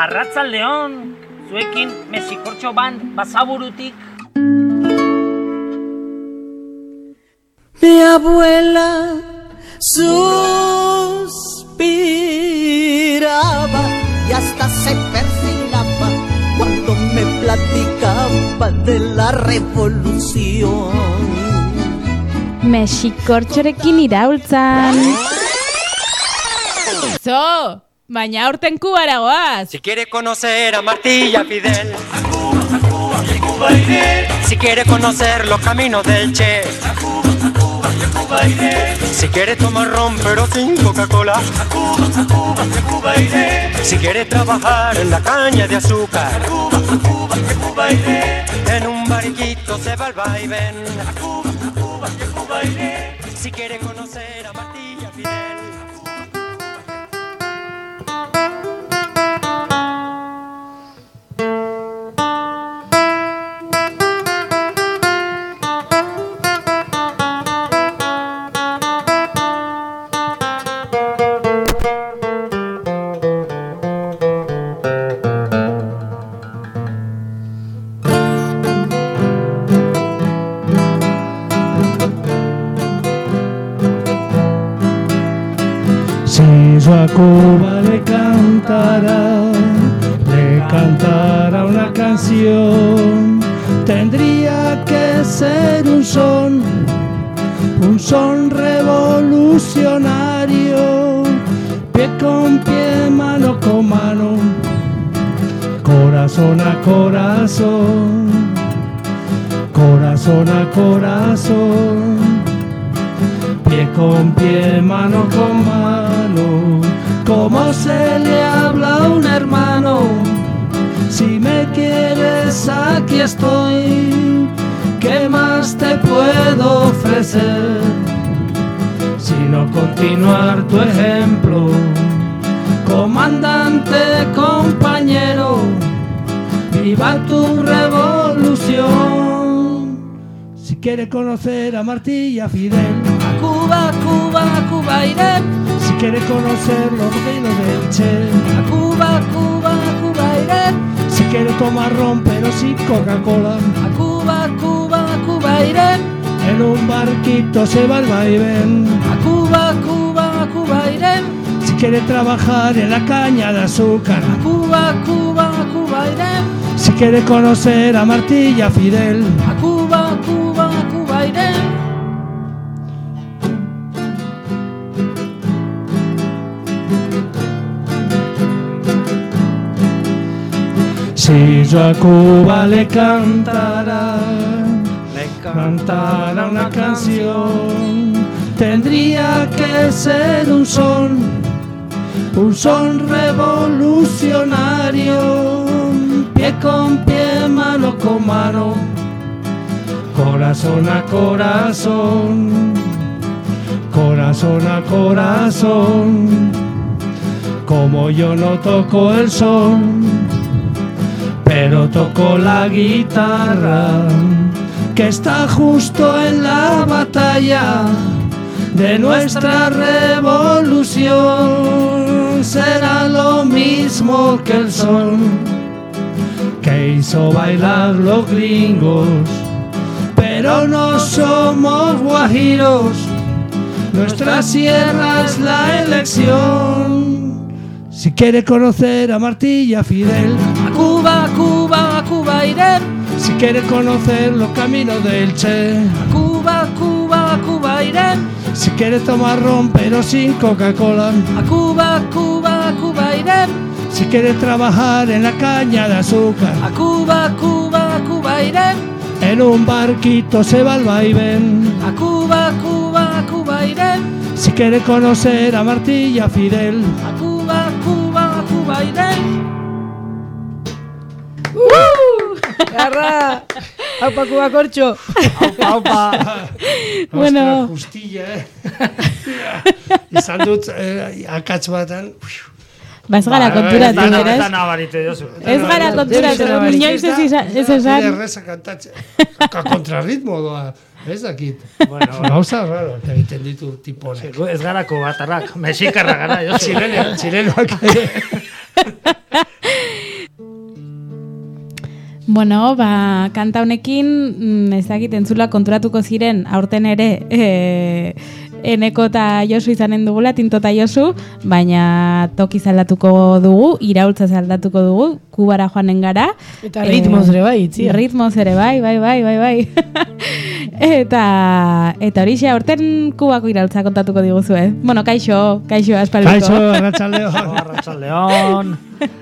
Arratzaldeon, zuekin Mexikortxo band Basaburutik. Mi abuela suspiraba y hasta se persignaba cuando me platicaba de la revolución. Mexikortxorekin iraultzan. Zo, baina aurten Kubara goaz. Si quiere conocer a Martí y a Fidel, a Cuba iré. Si quiere conocer los caminos del Che, a Cuba iré. Si quiere tomar ron pero sin Coca-Cola, a Cuba iré. Si quiere trabajar en la caña de azúcar, a Cuba iré. En un barquito se va al vaivén, a Cuba iré. Si quiere conocer a Martí y a Fidel. Si yo a Cuba le cantara una canción, tendría que ser un son revolucionario, pie con pie, mano con mano, corazón a corazón, corazón a corazón, pie con pie, mano con mano, como se le habla a un hermano. Si me quieres, aquí estoy. ¿Qué más te puedo ofrecer? Sino continuar tu ejemplo, comandante, compañero. ¡Viva tu revolución! Si quiere conocer a Martí y a Fidel, a Cuba iré. Si quiere conocer los reinos del Che, a Cuba iré. Si quiere tomar ron pero sin Coca-Cola, a Cuba iré. En un barquito se va al vaivén, a Cuba iré. Si quiere trabajar en la caña de azúcar, a Cuba iré. Si quiere conocer a Martí y a Fidel, a Cuba iré. Si yo a Cuba le cantara una canción, tendría que ser un son revolucionario, pie con pie, mano con mano, corazón a corazón, corazón a corazón. Como yo no toco el son, pero toco la guitarra, que está justo en la batalla de nuestra revolución. Será lo mismo que el son que hizo bailar los gringos, pero no somos guajiros, nuestra sierra es la elección. Si quiere conocer a Martí y a Fidel, a Cuba iré. Si quiere conocer los caminos del Che, a Cuba iré. Si quiere tomar ron pero sin Coca-Cola, a Cuba iré. Si quiere trabajar en la caña de azúcar, a Cuba iré. En un barquito se va al vaivén, a Cuba iré. Si quiere conocer a Martí y a Fidel, a Cuba iré. Garra! Aupa Kuba Kortxo! Aupa! Bueno. Justilla, Izan dut akats batan. Ba ez gara konturatu, beraz? Ez gara konturatu, inoiz ez esan. Erreza kantatzen. Kontrarritmo doa. Ez dakit. Gauza raro, egiten ditu tiponek. Ez gara kubatarrak, mexikarra gara. Txilenoak. Bueno, kanta honekin, ez dakit entzula konturatuko ziren, aurten ere, Eneko eta Josu izanen dugula, Tinto eta Josu, baina toki zaldatuko dugu, iraultza zaldatuko dugu, Kubara joanen gara. Eta ritmoz ere bai, itzia. Ritmoz ere bai. Eta horixe, aurten Kubako iraultza kontatuko diguzue. Bueno, kaixo, aspaldiko. Kaixo, Arratsaldeon. Arratsaldeon.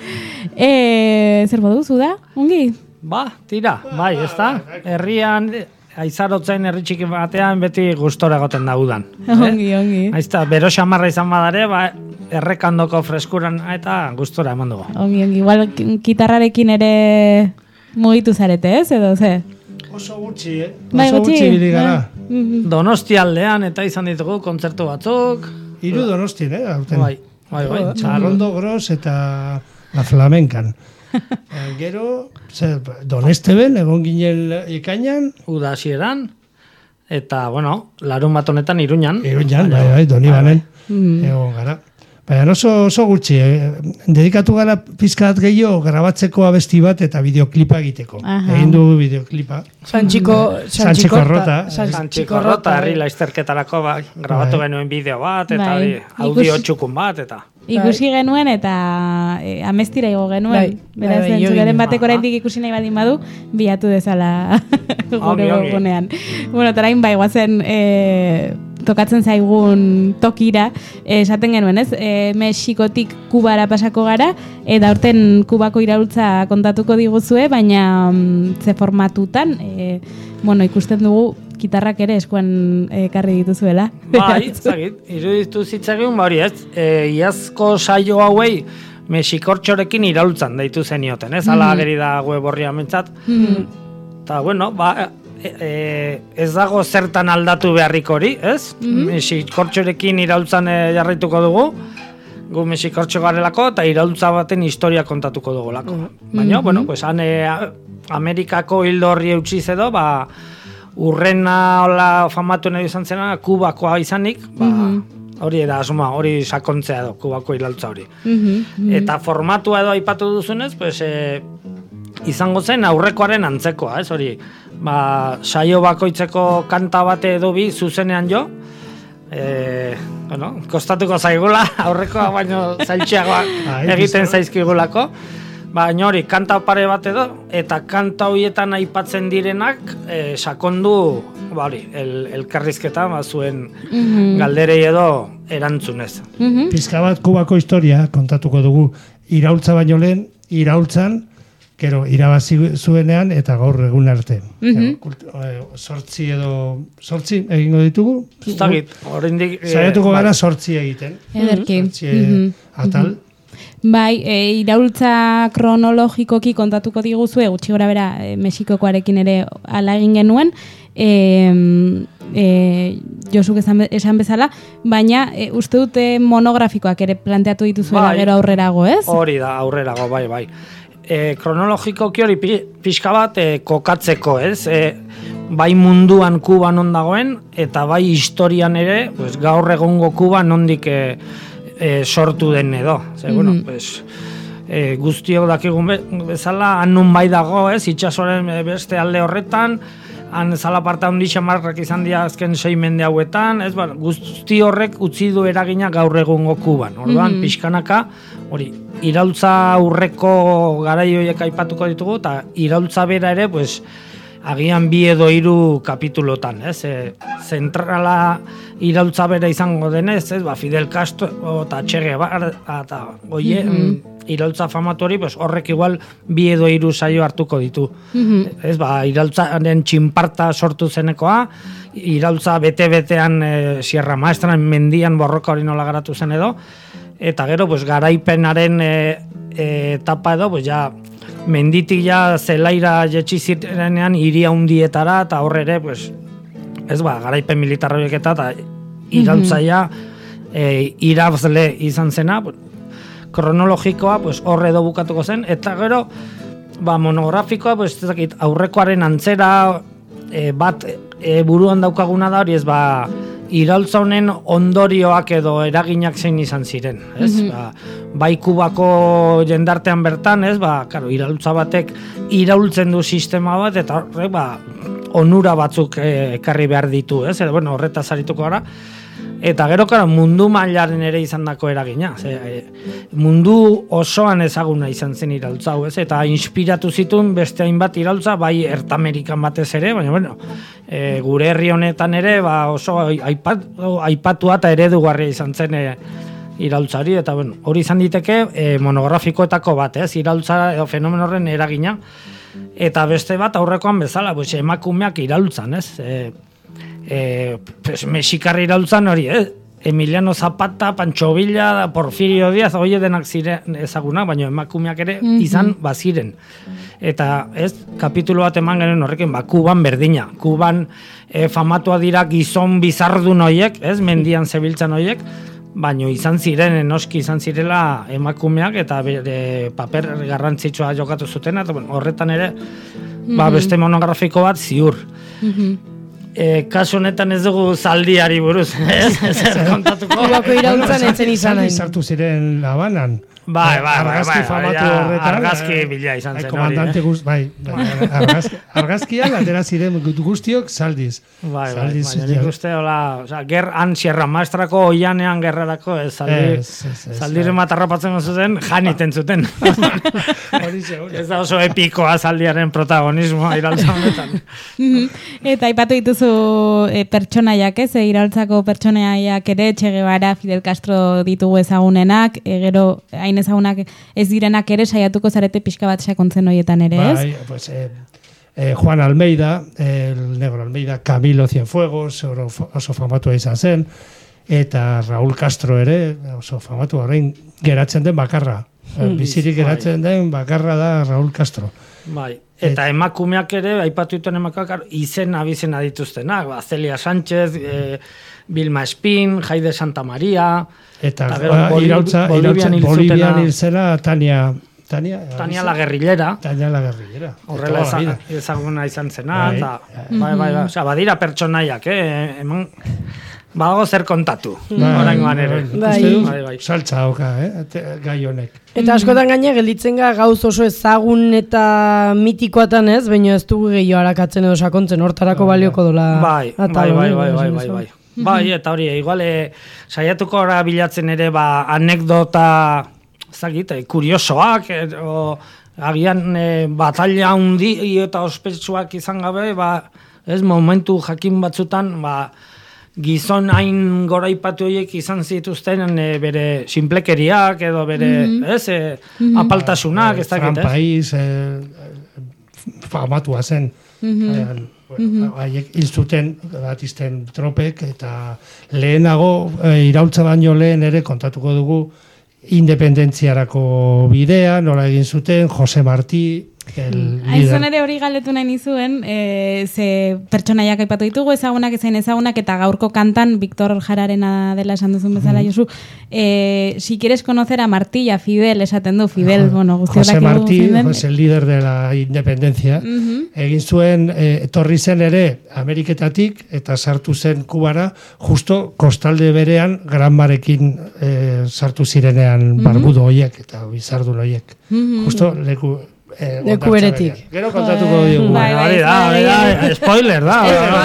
Zer modu da? Ongi? Tira, bai, ez da? Herrian, aizarotzen herri txiki batean beti gustora egoten da udan. Ongi. Aizta, bero xamarra izan badare, errekandoko freskuran eta gustora eman dugu. Ongi, igual gitarrarekin ere mugitu zarete, ez? Edo, ze? Oso gutxi, Oso gutxi bili gara. Donosti aldean eta izan ditugu kontzertu batzuk. 3 Donostien, aurten. Bai. Charlondo Gros eta La Flamencan. Gero, Donesteben, egon ginen ikainan. Uda hasieran. Eta, bueno, larun bat honetan Iruñan. Bai, Donibanen. Egon gara. Baina oso gutxi, dedikatu gara pizkat gehiago grabatzeko abesti bat eta bideoklipa egiteko. Egin du bideoklipa. Sanchiko Rota, herri laizterketarako grabatu genuen bideo bat, eta audio txukun bat, eta... Ikusi genuen eta amestira igo genuen. Beraz, entzuleren batek oraindik ikusi nahi badin badu, bilatu dezala gure gogunean. Bueno, tarain bai guazen tokatzen zaigun tokira, esaten genuen, ez? Mexikotik Kubara pasako gara, eta aurten Kubako iraultza kontatuko diguzue, baina ze formatutan, ikusten dugu gitarrak ere eskuan ekarri dituzuela. Bai, iruditu zitzaigun, hori ez, iazko saio hauei mexikortxorekin iraultzan deitu zenioten, ez? Ala ageri da web horria mentzat. Eta, bueno, ez dago zertan aldatu beharrik hori, ez? Mexikortxorekin iraultzan jarraituko dugu, gu mexikortxo garelako, eta iraultza baten historia kontatuko dugulako. Baina, bueno, pues, han Amerikako hildo horri eutxiz edo, urrena hola famatu nahi izan zena, Kubakoa izanik, hori da asuma, hori sakontzea edo, Kubako iraultza hori. Eta formatua edo aipatu duzunez, pues, izango zen aurrekoaren antzekoa, ez hori, saio bakoitzeko kanta bate edo bi zuzenean jo, kostatuko zaigula, aurrekoa baino zailtxeagoa egiten zaizkigulako, baina hori, kanta pare bat edo, eta kanta horietan aipatzen direnak, sakondu, elkarrizketa, zuen galderei edo erantzunez. Pizka bat Kubako historia kontatuko dugu, iraultza baino lehen, iraultzan, gero, irabazi zuenean eta gaur egun arte. Sortzi egingo ditugu? Zagit, horrendik... Zaiatuko gara sortzi egiten. Ederki. Atal. Bai, iraultza kronologikoki kontatuko diguzue, gutxi gora bera Mexikokoarekin ere ala egin genuen, Josuk esan bezala, baina uste dute monografikoak ere planteatu dituzuela gero aurrerago, ez? Hori da, aurrerago, bai. Kronologikoki hori pixka bat kokatzeko, ez? Bai munduan Kuba non dagoen, eta bai historian ere, pues, gaur egongo Kuba nondik sortu den edo. Bueno, pues, guztiok dakigun bezala, han nun bai dago, ez? Itxasoren beste alde horretan, han zalaparta hundi xamarrak izan dira azken 6 mende hauetan, ez? Guzti horrek utzi du eragina gaur egungo Kuban. Orduan, pixkanaka, hori, iraultza aurreko garaioiek aipatuko ditugu, eta iraultza bera ere, pues, agian 2 edo 3 kapitulotan, ez? Zentrala iraultza bera izango denez, ez? Fidel Castro eta Che Guevara eta iraultza famatu hori, pues, horrek igual 2 edo 3 saio hartuko ditu. Ez, iraultzaren txinparta sortu zenekoa, iraultza bete-betean Sierra Maestran mendian borroka hori nola garatu zen edo, eta gero, pues, garaipenaren etapa edo, pues, ja, menditik ja zelaira jetxi zirenean hiria hundietara, eta horre ere, pues, ez garaipen militarroiek eta iraultzaia irabzle izan zena, kronologikoa, pues, horre edo bukatuko zen, eta gero, monografikoa, pues, aurrekoaren antzera bat buruan daukaguna da, hori ez iraultza honen ondorioak edo eraginak zein izan ziren, ez? Bai Kubako jendartean bertan, ez? Claro, iraultza batek iraultzen du sistema bat eta horrek onura batzuk ekarri behar ditu, ez? Bueno, horretaz arituko gara. Eta gero, claro, mundu mailaren ere izandako eragina. Mundu osoan ezaguna izan zen iraultza hau, ez? Eta inspiratu zituen beste hainbat iraultza, bai Ertamerikan batez ere, baina, bueno, gure herri honetan ere, oso aipatua eta eredugarria izan zen iraultzari, eta, bueno, hori izan diteke monografikoetako bat, ez? Iraultza edo fenomeno horren eragina. Eta beste bat aurrekoan bezala, emakumeak iraultzan, ez? Mexikarri iraultzan hori, Emiliano Zapata, Pancho Villa, Porfirio Díaz, hori denak ziren ezagunak, baina emakumeak ere izan baziren. Eta kapitulu bat eman genuen horrekin, Kuban berdina. Kuban famatua dira gizon bizardun horiek, mendian zebiltzan horiek, baina izan ziren, noski izan zirela emakumeak eta bere paper garrantzitsua jokatu zuten, eta horretan ere beste monografiko bat ziur. Kasu honetan ez dugu zaldiari buruz, zer kontatuko. Kubako iraultzan etzen izan hain. Sartu ziren Habanan. Argazki famatu horretan. Argazki bila izan zen hori. Komandante argazkian atera ziren guztiok zaldiz. Baina nik uste, han Sierra Maestrako oianean gerrarako, zaldiren bat harrapatzen zuten, janiten zuten. Ez da oso epikoa zaldiaren protagonismoa iraultza honetan. Eta aipatu dituzu pertsonaiak, iraultzako pertsonaiak ere, Che Guevara, Fidel Castro ditugu ezagunenak, gero hain ezagunak ez direnak ere saiatuko zarete pixka bat sakontzen horietan ere, ez? Bai, pues Juan Almeida, el negro Almeida, Camilo Cienfuegos, oso famatua izan zen, eta Raúl Castro ere, oso famatua, orain geratzen den bakarra. Bizirik geratzen den bakarra da Raúl Castro. Bai. Eta emakumeak ere, aipatu dituen emakumeak, abizena dituztenak, Celia Sánchez, Vilma Espín, Jaide Santa Maria, eta Bolivian hil zela Tania la Guerrillera. Tania la Guerrillera. Horrela ezaguna izan zena, eta badira pertsonaiak, badago zer kontatu, oraingoan ere. Saltza oka, gai honek. Eta askotan gaine gelditzen gauz oso ezagun eta mitikoatan ez, baina ez dugu gehiago harakatzen edo sakontzen, hortarako balioko dola. Bai. Bai, eta hori, igual saiatuko ora bilatzen ere anekdota kuriosoak, agian batalla handi eta ospetsuak izan gabe, momentu jakin batzutan, gizon hain goraipatu horiek izan zituzten bere sinplekeriak edo bere apaltasunak, ez dakit, ez? País famatua zen. Haiek hil zuten Batisten tropek eta lehenago iraultza baino lehen ere kontatuko dugu independentziarako bidea, nola egin zuten, Jose Martí, Aizan ere hori galdetu nahi nizuen, ze pertsonaiak aipatu ditugu, ezagunak ezain ezagunak, eta gaurko kantan, Victor Jararena dela esan duzun bezala, Josu, si quieres conocer a Martí y a Fidel, esaten du, Fidel, José Martí, el líder de la independencia, egin zuen, etorri zen ere Ameriketatik, eta sartu zen Kubara, justo kostalde berean, Granmarekin sartu zirenean barbudo hoiek, eta bizardun hoiek. Justo leku beretik. Gero kontatuko dugu. Spoiler da.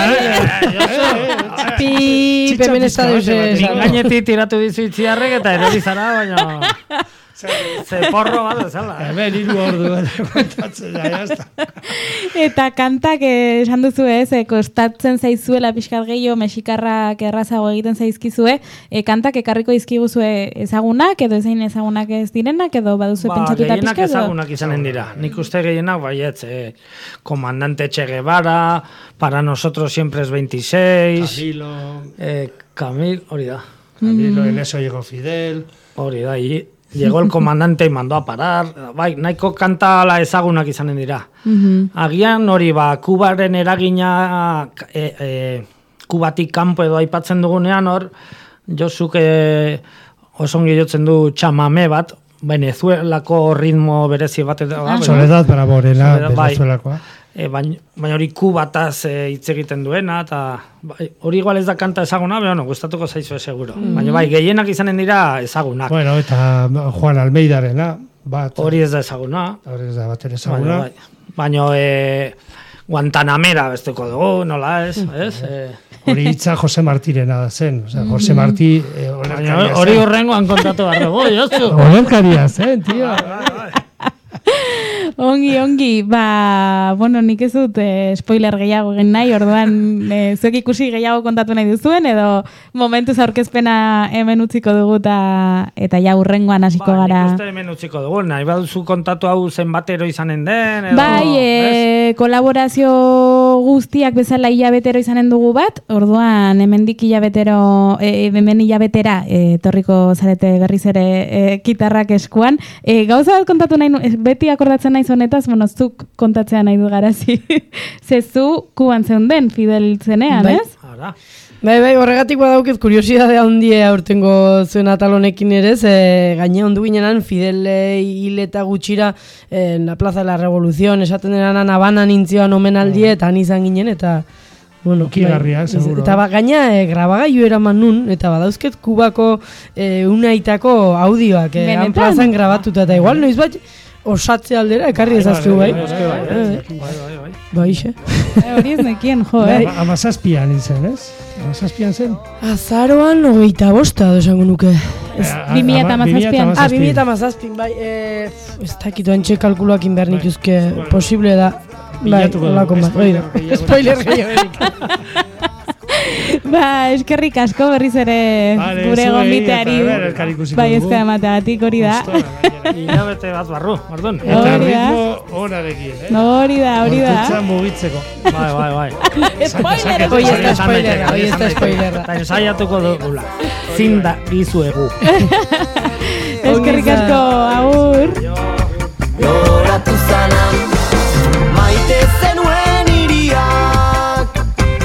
Pip, hemen ez da duzez. Gainetik tiratu dizu itziarrek eta erori zara, baina... Ze porro bat ezala. Hemen 3 ordu kontatzen da, jazta. Eta kantak esan duzu kostatzen zaizuela pixkat gehiago, mexikarrak errazago egiten zaizkizue, kantak ekarriko izkiguzue ezagunak, edo ezein ezagunak ez direnak, edo baduzu pentsatuta pixkat? Gehienak ezagunak izanen dira. Nik uste gehienak baietz, Comandante Che Guevara, Para nosotros siempre es 26, Camilo, hori da. Camilo, en eso llegó Fidel. Hori da, llegó el comandante y mandó a parar. Bai, nahiko kanta ala ezagunak izanen dira. Agian hori Kubaren eragina Kubatik kanpo edo aipatzen dugunean hor, Josuk osongi jotzen du chamame bat, Venezuelako ritmo berezi bat. Soledad Baraborena, Venezuelakoa. baina hori Kubataz hitz egiten duena, eta hori igual ez da kanta ezaguna, baina gustatuko zaizue seguro. Baina bai, gehienak izanen dira ezagunak. Bueno, eta Juan Almeidarena, bat. Hori ez da ezaguna. Hori ez da bater ezaguna. Baina Guantanamera besteko dugu, nola ez? Hori hitza Jose Martirena zen. Jose Martí hori horrengoan kontatu behar dugu, Josu. Olerkaria zen, tio. Ongi, bueno, nik ez dut spoiler gehiago egin nahi, orduan zuek ikusi gehiago kontatu nahi duzuen, edo momentuz aurkezpena hemen utziko dugu eta ja hurrengoan hasiko gara. Nik uste hemen utziko dugu, nahi baduzu kontatu hau zenbatero izanen den, edo... Bai, kolaborazio guztiak bezala hilabetero izanen dugu bat, orduan hemendik hemen hilabetera torriko zarete berriz ere gitarrak eskuan. Gauza bat kontatu nahi, beti akordatzen nahi zonetaz, zuk kontatzea nahi du garazi. Zezu Kuban zeunden Fidel zenean, ez? Bai, horregatik badauket kuriosidadea handia aurtengo zuen atalonekin ere, gaine ondu ginenan Fidel hil eta gutxira la Plaza de la Revolución, esaten denan Habanan intzioan omenaldie, eta han izan ginen, eta... Bueno, kigarria, seguro. Eta gaina grabagailu eraman nun, eta badauzket Kubako unaitako audioak plazan grabatuta, eta igual noiz bat osatze aldera ekarri ezaztu, bai? Bai, xe. Hori ez nekien, jo, Amazazpian izan, ez? Amazazpian zen? Azaroan 25 esango nuke. 2017. 2017, bai. Ez dakitu antxe kalkuluak inber nituzke posible da. Bai, olako bat. Spoiler gehiagorik. Eskerrik asko berriz ere gure gonbiteari bai ezka emateagatik hori da. Hilabete bat barru, orduan. Eta ritmo honarekin, Hori da. Hortutza mugitzeko. Bai. Hoi ez da spoilerra. Eta ensaiatuko dugula. Zinda gizuegu. Eskerrik asko, agur.